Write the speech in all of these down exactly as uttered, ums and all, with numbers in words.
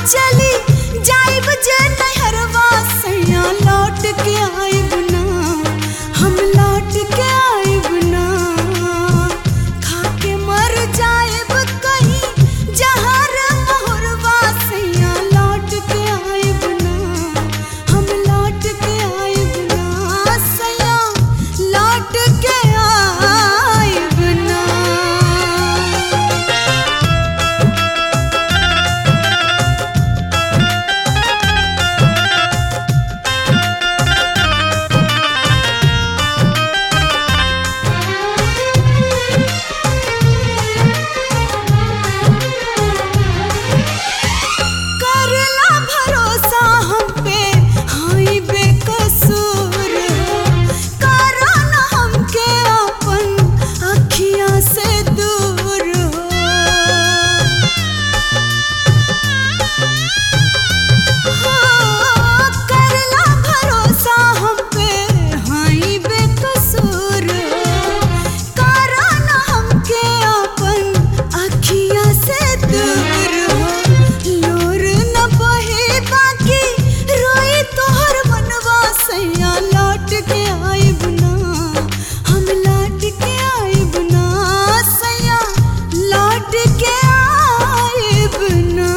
चली जाइब जे नैहरवा सैया लौट के आइब ना, हम लौट के आइब ना। खा के मर जाइब कहीं जहर महुरवा सैया लौट के आइब ना, हम लौट के आइब ना सैया लौट के आइब ना। करला भरोसा हम पे हाई बेकसूर हो, करो न हमके अपन अखियाँ से दूर हो। हाँ, करला भरोसा हम पे हाई बेकसूर हो, करो न हमके अपन अखियाँ से दूर हो। लोर न बहे बाकी रोई तोहर मनवा सैया लौट के आइब ना, हम लौट के आइब ना सैया लौट के आइब ना।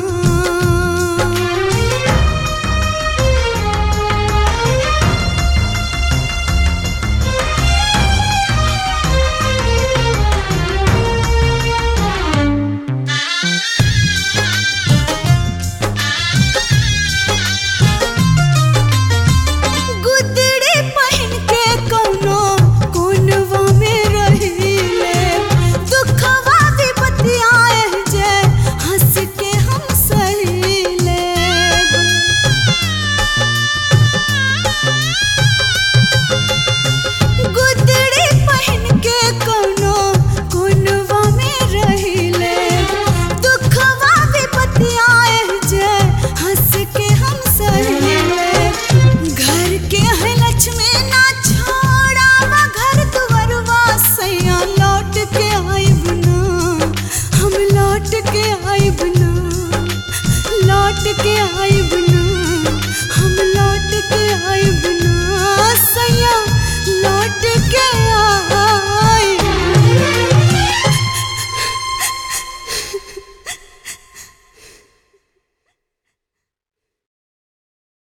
गुदड़ी पहिन के कौनो कोनवा में रहिले, दुखवा विपतियाए जे हंस के हम सहिले। गुदड़ी पहिन के कौनो कोनवा में रहिले, दुखवा विपतियाए जे हंस के हम सहिले। घर के है लक्ष्मी ना छोड़ावा घर दुवरवा सैया लौट के आइब ना, हम लौट के आइब ना, लौट के आइब ना।